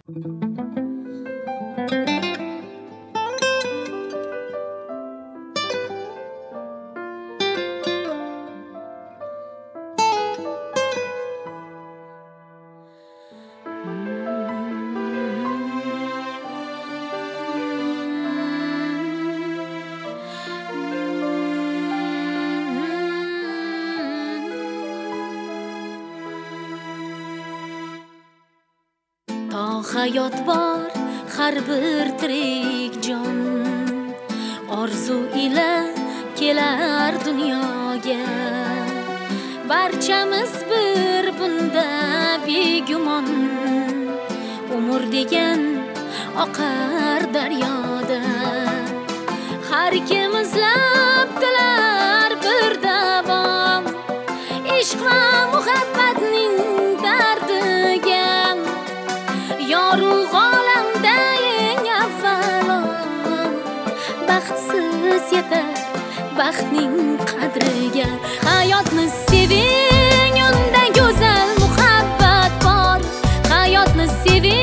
تا hayot bor har bir tirik jon orzu ila kelar dunyoga. Barchamiz bir bunda begumon, umr degan oqar daryoda. Har kim izlab tilar bir davom, ishq va muhabbatning dardiga. Yorug' olamda eng avvalo baxtsiz yetar baxtning qadriga. Hayotni seving, unda go'zal muhabbat bor. Hayotni seving,